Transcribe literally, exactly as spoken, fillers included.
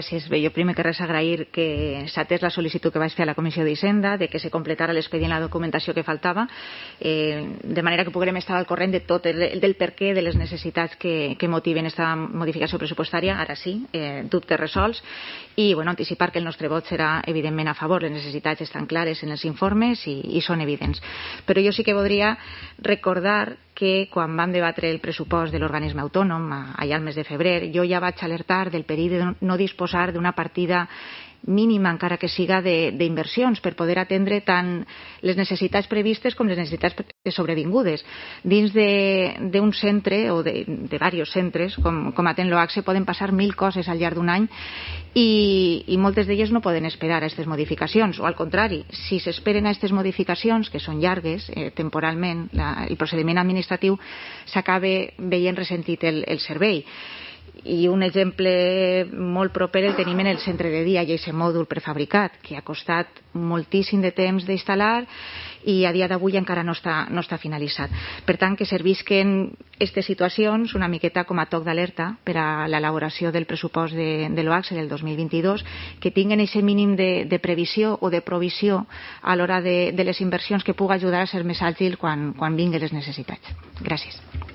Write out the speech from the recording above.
Gràcies. Bé, jo primer que res agrair que s'ha atès la sol·licitud que vaig fer a la Comissió d'Hisenda de que se completara l'expedient la documentació que faltava, eh, de manera que puguem estar al corrent de tot, el, del per què de les necessitats que, que motiven aquesta modificació pressupostària. Ara sí, eh, dubtes resolts, i bueno, anticipar que el nostre vot serà evidentment a favor. Les necessitats estan clares en els informes i, i són evidents. Però jo sí que voldria recordar que quan vam debatre el pressupost de l'organisme autònom allà al mes de febrer, jo ja vaig alertar del perill de no disposar d'una partida mínima, encara que siga d'inversions, per poder atendre tant les necessitats previstes com les necessitats sobrevingudes. Dins d'un centre o de, de diversos centres, com, com atén l'OACSE, poden passar mil coses al llarg d'un any i, i moltes d'elles no poden esperar a aquestes modificacions, o al contrari, si s'esperen a aquestes modificacions, que són llargues eh, temporalment, la, el procediment administratiu s'acaba veient ressentit el, el servei. I un exemple molt proper el tenim en el centre de dia i aquest mòdul prefabricat, que ha costat moltíssim de temps d'instal·lar i a dia d'avui encara no està, no està finalitzat. Per tant, que servisquen aquestes situacions una miqueta com a toc d'alerta per a l'elaboració del pressupost de, de l'OACSE del dos mil vint-i-dos, que tinguin aquest mínim de, de previsió o de provisió a l'hora de, de les inversions que pugui ajudar a ser més àgil quan, quan vinguin les necessitats. Gràcies.